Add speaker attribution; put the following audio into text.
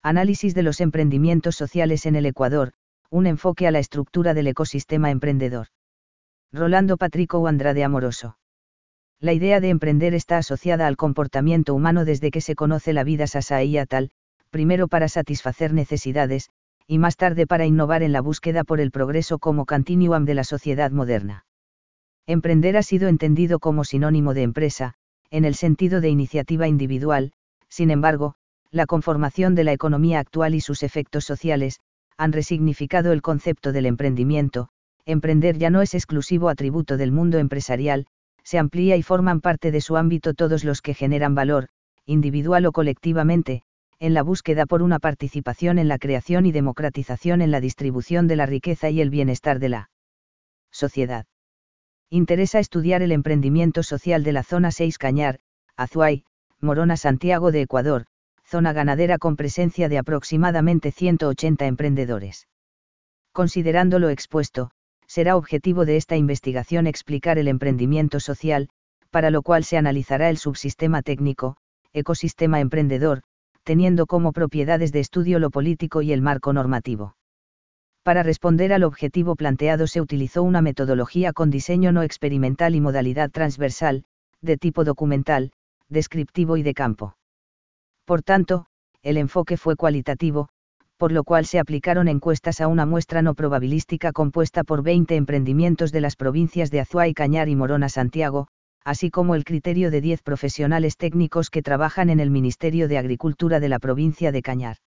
Speaker 1: Análisis de los emprendimientos sociales en el Ecuador, un enfoque a la estructura del ecosistema emprendedor. Rolando Patrico Andrade Amoroso. La idea de emprender está asociada al comportamiento humano desde que se conoce la vida societal, primero para satisfacer necesidades, y más tarde para innovar en la búsqueda por el progreso como continuum de la sociedad moderna. Emprender ha sido entendido como sinónimo de empresa, en el sentido de iniciativa individual. Sin embargo, la conformación de la economía actual y sus efectos sociales, han resignificado el concepto del emprendimiento. Emprender ya no es exclusivo atributo del mundo empresarial, se amplía y forman parte de su ámbito todos los que generan valor, individual o colectivamente, en la búsqueda por una participación en la creación y democratización en la distribución de la riqueza y el bienestar de la sociedad. Interesa estudiar el emprendimiento social de la zona 6 Cañar, Azuay, Morona, Santiago de Ecuador, zona ganadera con presencia de aproximadamente 180 emprendedores. Considerando lo expuesto, será objetivo de esta investigación explicar el emprendimiento social, para lo cual se analizará el subsistema técnico, ecosistema emprendedor, teniendo como propiedades de estudio lo político y el marco normativo. Para responder al objetivo planteado se utilizó una metodología con diseño no experimental y modalidad transversal, de tipo documental, descriptivo y de campo. Por tanto, el enfoque fue cualitativo, por lo cual se aplicaron encuestas a una muestra no probabilística compuesta por 20 emprendimientos de las provincias de Azuay, Cañar y Morona, Santiago, así como el criterio de 10 profesionales técnicos que trabajan en el Ministerio de Agricultura de la provincia de Cañar.